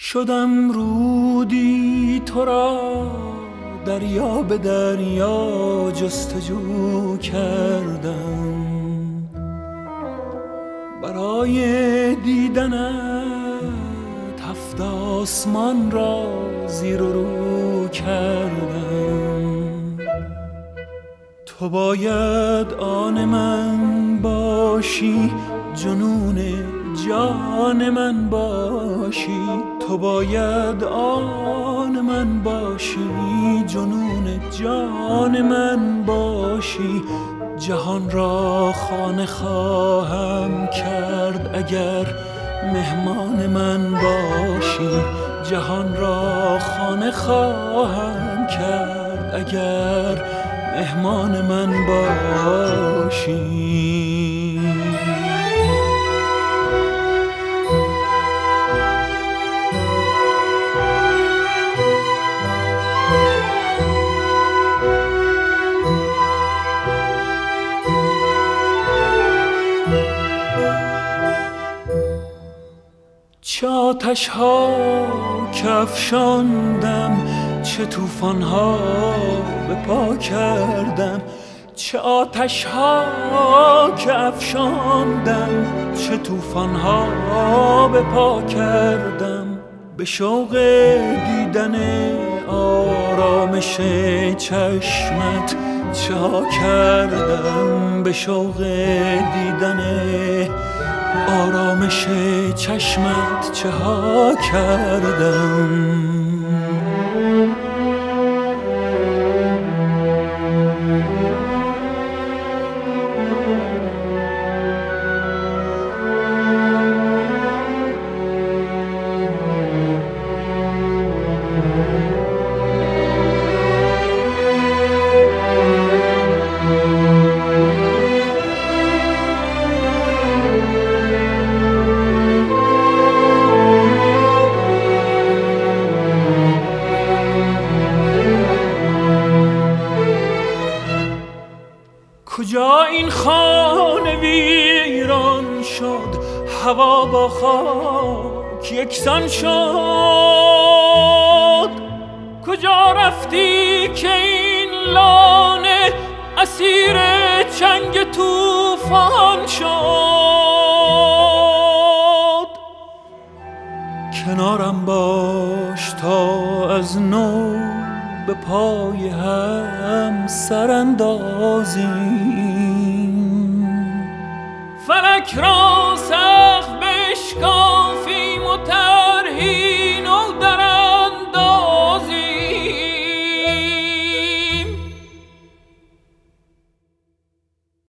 شدم رودی تو را دریا به دریا جستجو کردم، برای دیدنت هفت آسمان را زیر و رو کردم. تو باید آن من باشی، جنون جان من باشی. تو باید آن من باشی، جنون جان من باشی. جهان را خانه خواهم کرد اگر مهمان من باشی. جهان را خانه خواهم کرد اگر مهمان من باشی. چه آتش ها که افشاندم، چه طوفان ها به پا کردم. چه آتش ها که افشاندم، چه طوفان ها به پا کردم. به شوق دیدن آرامش چشمت چه ها کردم. به شوق دیدن آرامش چشمت چه ها کردم. کجا این خانه ویران شد، هوا با خاک یکسان شد. کجا رفتی که این لانه اسیر چنگ طوفان شد؟ کنارم باش تا از نو به پای هم سراندازیم. فلک را سقف بشکن